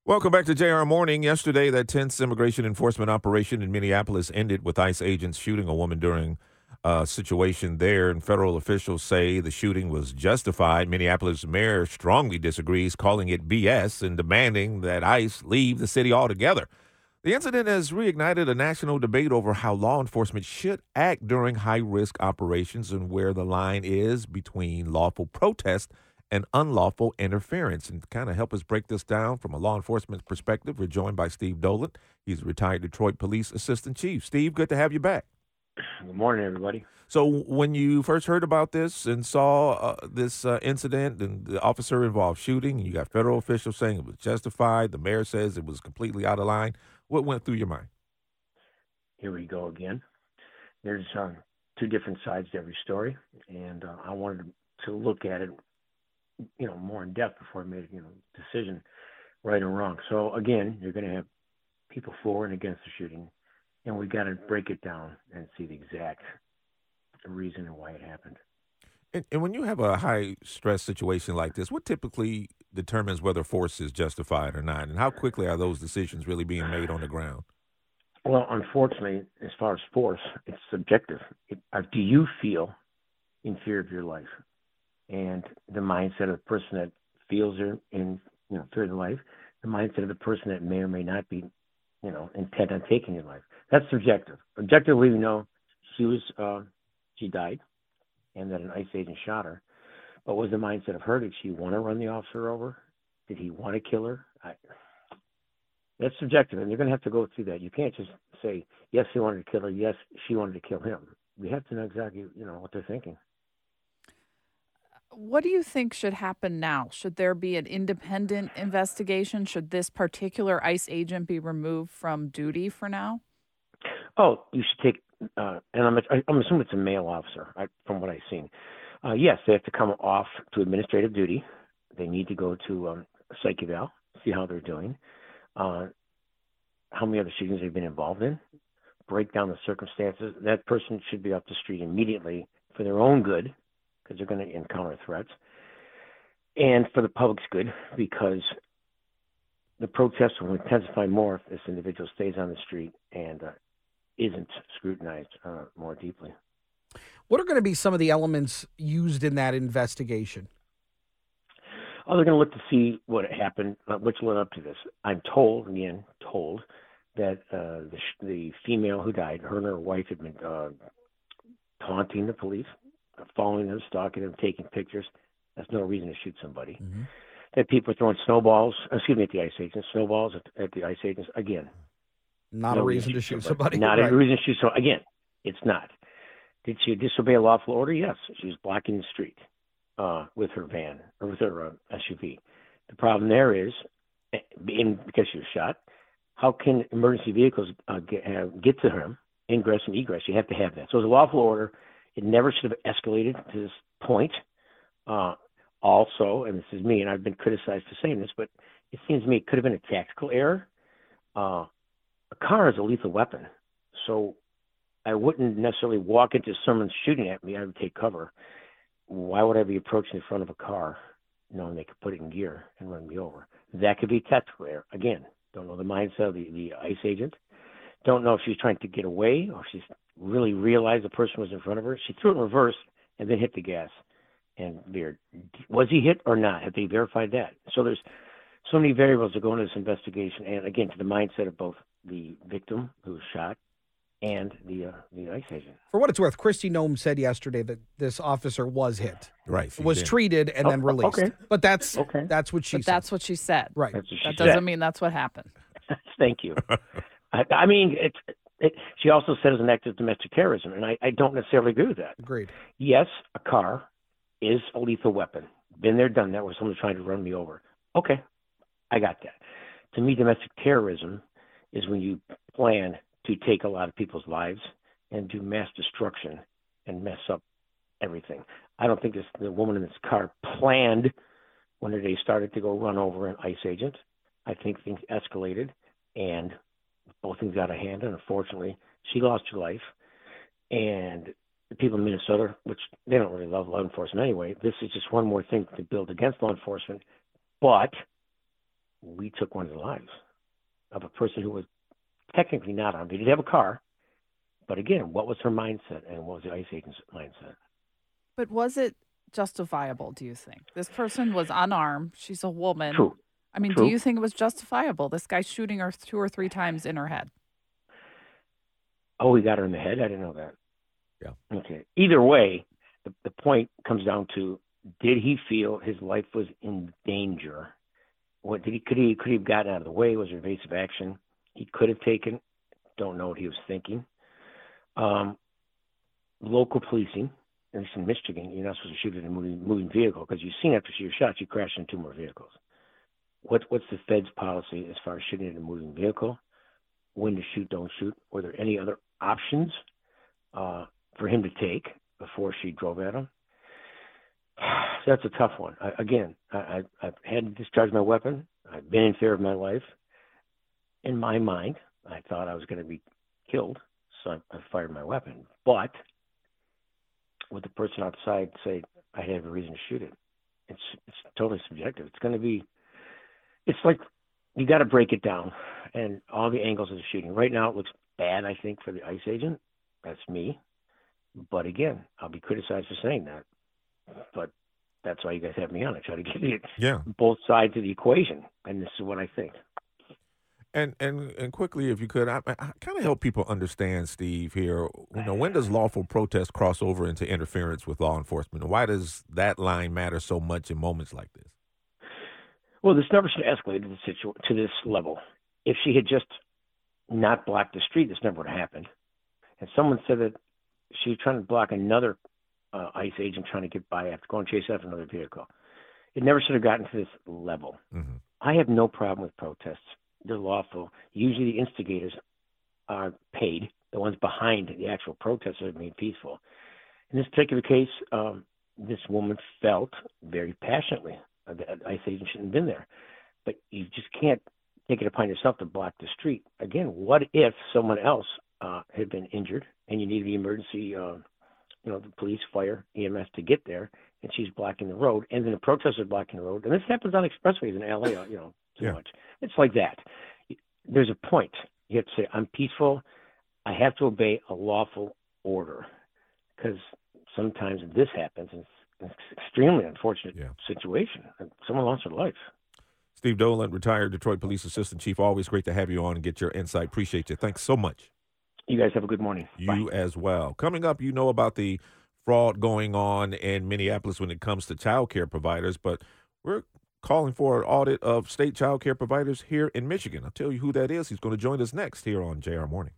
Welcome back to JR Morning. Yesterday, that tense immigration enforcement operation in Minneapolis ended with ICE agents shooting a woman during a situation there, and federal officials say the shooting was justified. Minneapolis mayor strongly disagrees, calling it BS and demanding that ICE leave the city altogether. The incident has reignited a national debate over how law enforcement should act during high risk operations and where the line is between lawful protest and unlawful interference. And to kind of help us break this down from a law enforcement perspective, we're joined by Steve Dolan. He's a retired Detroit Police Assistant Chief. Steve, good to have you back. Good morning, everybody. So, when you first heard about this and saw this incident and the officer involved shooting, and you got federal officials saying it was justified, the mayor says it was completely out of line, what went through your mind? Here we go again. There's two different sides to every story, and I wanted to look at it, more in depth before I made a decision, right or wrong. So again, you're going to have people for and against the shooting, and we got to break it down and see the exact reason and why it happened. And when you have a high stress situation like this, what typically determines whether force is justified or not? And how quickly are those decisions really being made on the ground? Well, unfortunately, as far as force, it's subjective. Do you feel in fear of your life? And the mindset of the person that feels they're in fear of their life, the mindset of the person that may or may not be, intent on taking your life. That's subjective. Objectively, we know she died, and that an ICE agent shot her. But what was the mindset of her? Did she want to run the officer over? Did he want to kill her? That's subjective, and you're going to have to go through that. You can't just say, yes, he wanted to kill her, yes, she wanted to kill him. We have to know exactly, what they're thinking. What do you think should happen now? Should there be an independent investigation? Should this particular ICE agent be removed from duty for now? Oh, you should take, and I'm assuming it's a male officer, from what I've seen. Yes, they have to come off to administrative duty. They need to go to a psych eval, see how they're doing, how many other shootings they've been involved in, break down the circumstances. That person should be off the street immediately for their own good, because they're going to encounter threats, and for the public's good, because the protests will intensify more if this individual stays on the street and isn't scrutinized more deeply. What are going to be some of the elements used in that investigation? Oh, they're going to look to see what happened, which led up to this. I'm told that the female who died, her and her wife had been taunting the police, following them, stalking them, taking pictures. That's no reason to shoot somebody. Mm-hmm. That people are throwing at the ICE agents, snowballs at the ICE agents. Again, not a reason to shoot somebody. Not right. a reason to shoot somebody. Again, it's not. Did she disobey a lawful order? Yes. She was blocking the street with her van or with her SUV. The problem there is, because she was shot, how can emergency vehicles get to her, ingress and egress? You have to have that. So it's a lawful order. It never should have escalated to this point. Also, and this is me, and I've been criticized for saying this, but it seems to me it could have been a tactical error. A car is a lethal weapon, so I wouldn't necessarily walk into someone shooting at me. I would take cover. Why would I be approaching the front of a car knowing they could put it in gear and run me over? That could be tactical error. Again, don't know the mindset of the ICE agent. Don't know if she's trying to get away or if she's really realized the person was in front of her. She threw it in reverse and then hit the gas and veered. Was he hit or not? Have they verified that? So there's so many variables that go into this investigation, and again, to the mindset of both the victim who was shot and the ICE agent. For what it's worth, Kristi Noem said yesterday that this officer was hit, Right. was treated, and then released. Okay. But that's what she But said. that's what she said. Right. That's what she That said. doesn't mean that's what happened. Thank you. I mean, she also said it was an act of domestic terrorism, and I don't necessarily agree with that. Agreed. Yes, a car is a lethal weapon. Been there, done that, where someone's trying to run me over. Okay, I got that. To me, domestic terrorism is when you plan to take a lot of people's lives and do mass destruction and mess up everything. I don't think the woman in this car planned when they started to go run over an ICE agent. I think things escalated, and both things got out of hand, and unfortunately, she lost her life. And the people in Minnesota, which they don't really love law enforcement anyway, this is just one more thing to build against law enforcement. But we took one of the lives of a person who was technically not armed. They did have a car, but again, what was her mindset and what was the ICE agent's mindset? But was it justifiable, do you think? This person was unarmed. She's a woman. True. I mean, do True. you think it was justifiable? This guy shooting her 2 or 3 times in her head. Oh, he got her in the head? I didn't know that. Yeah. Okay. Either way, the point comes down to, did he feel his life was in danger? What did he could he have gotten out of the way? Was there evasive action he could have taken? Don't know what he was thinking. Local policing, at least in Michigan, you're not supposed to shoot at a moving vehicle because you've seen after your shots, you crash into 2 more vehicles. What's the Fed's policy as far as shooting at a moving vehicle? When to shoot, don't shoot. Were there any other options for him to take before she drove at him? That's a tough one. I've had to discharge my weapon. I've been in fear of my life. In my mind, I thought I was going to be killed, so I fired my weapon. But would the person outside say I have a reason to shoot it? It's totally subjective. It's like you got to break it down and all the angles of the shooting. Right now, it looks bad, I think, for the ICE agent. That's me. But again, I'll be criticized for saying that. But that's why you guys have me on. I try to give you both sides of the equation, and this is what I think. And quickly, if you could, I kind of help people understand, Steve, here, when does lawful protest cross over into interference with law enforcement? And why does that line matter so much in moments like this? Well, this never should have escalated to this level. If she had just not blocked the street, this never would have happened. And someone said that she was trying to block another ICE agent trying to get by after going chase after another vehicle. It never should have gotten to this level. Mm-hmm. I have no problem with protests. They're lawful. Usually the instigators are paid. The ones behind the actual protests are made peaceful. In this particular case, this woman felt very passionately that ICE agent shouldn't have been there. But you just can't take it upon yourself to block the street. Again, what if someone else had been injured and you need the emergency, the police, fire, EMS to get there, and she's blocking the road, and then the protesters are blocking the road. And this happens on expressways in LA, too much. It's like that. There's a point. You have to say, I'm peaceful. I have to obey a lawful order, because sometimes this happens, and it's an extremely unfortunate situation. Someone lost their life. Steve Dolan, retired Detroit Police Assistant Chief. Always great to have you on and get your insight. Appreciate you. Thanks so much. You guys have a good morning. You Bye. as well. Coming up, about the fraud going on in Minneapolis when it comes to child care providers, but we're calling for an audit of state child care providers here in Michigan. I'll tell you who that is. He's going to join us next here on JR Morning.